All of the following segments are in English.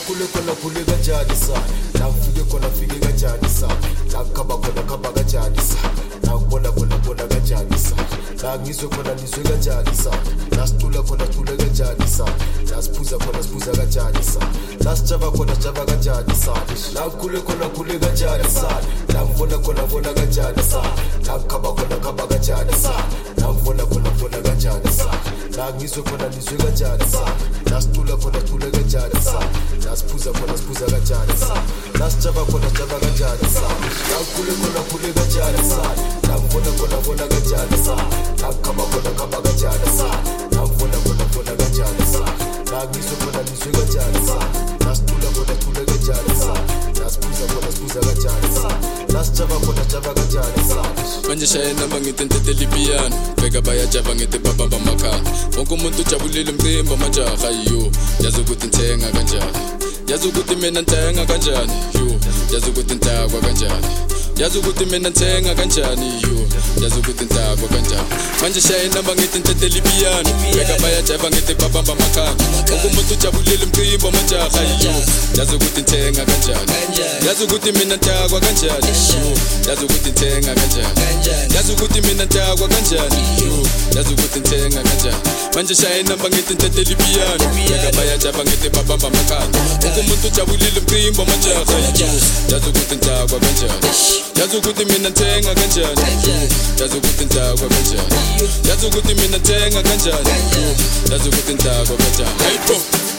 khule khona khule kanjani sana la ufike khona fike kanjani sana la khaba khona khaba kanjani sana la ubona khona bona kanjani sana la ngizwe khona nizwe kanjani sana la sicula khona cule kanjani sana la siphuza khona siphuza kanjani sana la sijava khona java kanjani sana la khule khona khule kanjani sana la ngibona khona bona kanjani sana la khaba khona khaba kanjani sana la ubona khona bona kanjani sana la ngizwe khona nizwe kanjani sana la sicula khona cule kanjani sana la siphuza khona siphuza kanjani sana la sijava khona java kanjani sana la khule khona khule kanjani sana la ngibona khona bona kanjani sana la khaba khona khaba kanjani sana la ngibona khona bona kanjani sana la ngizwe khona nizwe kanjani sana la sicula khona cule kanjani sana la siphuza khona siphuza kanjani sana la sijava khona java kanjani sana manje shayena bangitintetela ipiyano bheka bayajava ngithi babamba makhanda wonke umuntu ujabulile umcimbi amajaha yo yazi ukuthi ngithenga kanjani yazi ukuthi mina ngithenga kanjani yo yazi ukuthi ntakwa kanjani yazi ukuthi mina ngithenga kanjani yo yazi ukuthi ntakwa kanjani manje shayena bangitintetela ipiyano bheka bayajava ngithi babamba makhanda wonke umuntu ujabulile umcimbi amajaha yo yazi ukuthi ngithenga kanjani yazi ukuthi mina ntakwa kanjani yo yazi ukuthi ngithenga kanjani yazi ukuthi mina ntakwa kanjani yo yazi ukuthi ngithenga kanjani manje shayena bangitintetela ipiyano bheka bayajava ngithi babamba makhanda wonke umuntu ujabulile umcimbi amajaha yo yazi ukuthi ntakwa kanjani yazi ukuthi mina ngithenga kanjani yazi ukuthi ntakwa kanjani yazi ukuthi mina ngithenga kanjani yazi ukuthi ntakwa kanjani hayibo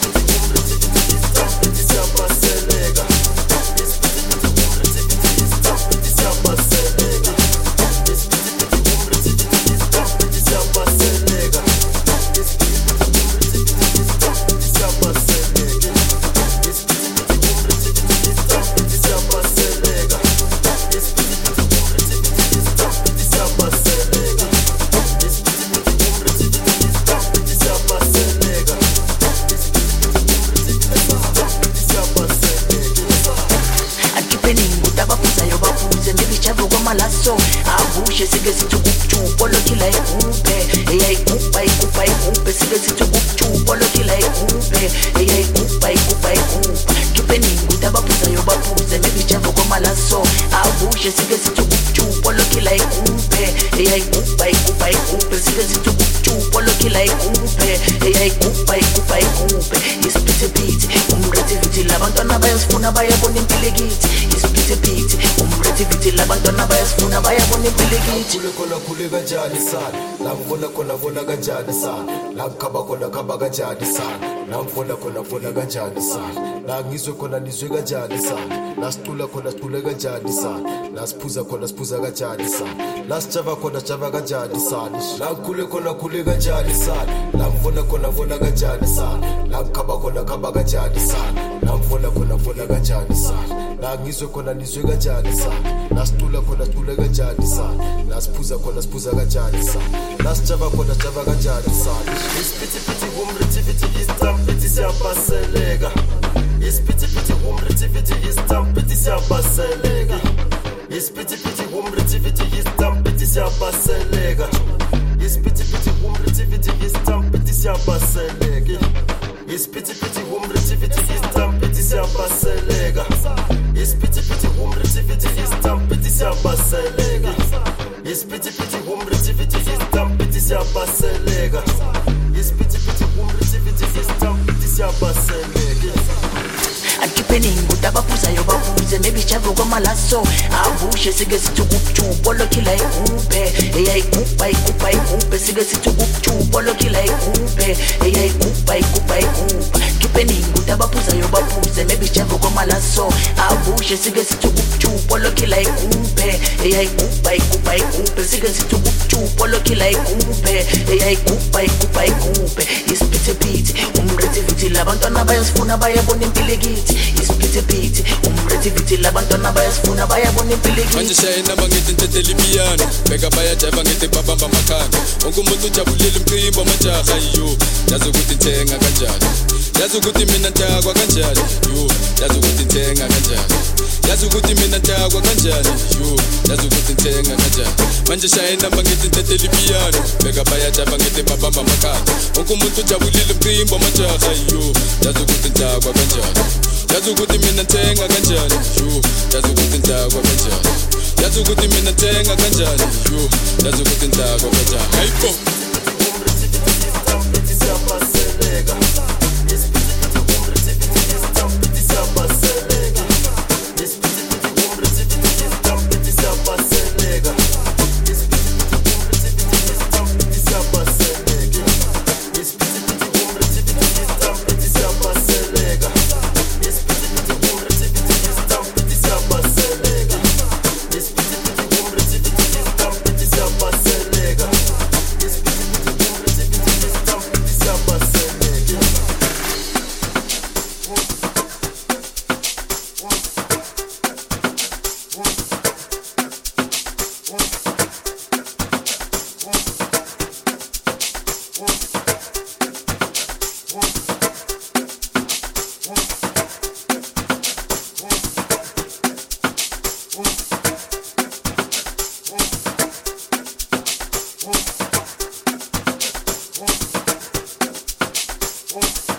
malaso abushe sike sithi ukuphupa lokila ikhuphe eyayikhupha ikhupha ikhuphe sike sithi ukuphupa lokila ikhuphe eyayikhupha ikhupha ikhupha kipeningi ukuthi abaphuzayo baphuze nebijavo kwamalaso abushe sike sithi ukuphupa lokila ikhuphe eyayikhupha ikhupha ikhuphe sike sithi ukuphupa lokila ikhuphe eyayikhupha ikhupha ikhuphe isiphithiphithi umretivity labantwana bayasifuna bayabona impilo kithi isiphithiphithi umretivity labantwana bayasifuna bayabona impilo kithi khule khona khule kanjani sana la ngibona khona bona kanjani sana la ngikhaba khona khaba kanjani sana la ngibona khona bona kanjani sana la ngizwe khona nizwe kanjani sana la sicula khona sicule kanjani sana la siphuza khona siphuza kanjani sana la sijava khona java kanjani sana la khule khona khule kanjani sana la ngibona khona bona kanjani sana la ngikhaba khona khaba kanjani sana la ngibona khona bona kanjani sana la ngizwe khona nizwe kanjani sana la sicula khona sicule kanjani sana la siphuza khona siphuza kanjani sana la sijava khona java kanjani sana isiphithiphithi kumretivity istampithi siyapaseleka isiphithiphithi kumretivity istampithi siyapaseleka isiphithiphithi kumretivity istampithi siyapaseleka isiphithiphithi kumretivity istampithi siyapaseleka isiphithiphithi kumretivity istampithi siyapaseleka isiphithiphithi kumretivity istampithi siyapaseleka isiphithiphithi kumretivity istampithi siyapaseleka isiphithiphithi kumretivity istampithi siyapaseleka akipeningi ukuthi abaphuzayo baphuze nebijavo kwamalaso abushe sike sithi ukuphupa lokila ikhuphe eyayikhupha ikhupha ikhuphe sike sithi ukuphupa lokila ikhuphe eyayikhupha ikhupha ikhupha kipeningi ukuthi abaphuzayo baphuze nebijavo kwamalaso abushe sike sithi ukuphupa lokila ikhuphe eyayikhupha ikhupha ikhuphe sike sithi ukuphupa lokila ikhuphe eyayikhupha ikhupha ikhuphe isiphithiphithi umretivity labantwana bayasifuna bayabona impilo kithi isiphithiphithi umretivity labantwana bayasifuna bayabona impilo kithi manje shayena bangitintetela ipiyano bheka bayajava ngithi babamba makhanda wonke umuntu ujabulile umcimbi amajaha yo yazi ukuthi ngithenga kanjani yazi ukuthi mina ntakwa kanjani yo yazi ukuthi ngithenga kanjani yazi ukuthi mina ntakwa kanjani yo yazi ukuthi ngithenga kanjani manje shayena bangitintetela ipiyano bheka bayajava ngithi babamba makhanda wonke wonke umuntu ujabulile umcimbi wamajaha yo yazi ukuthi ndakwa kanjani yazi ukuthi mina nthenga kanjani yo yazi ukuthi ndakwa kanjani yazi ukuthi mina nthenga kanjani yo yazi ukuthi ndakwa kanjani hayibo One.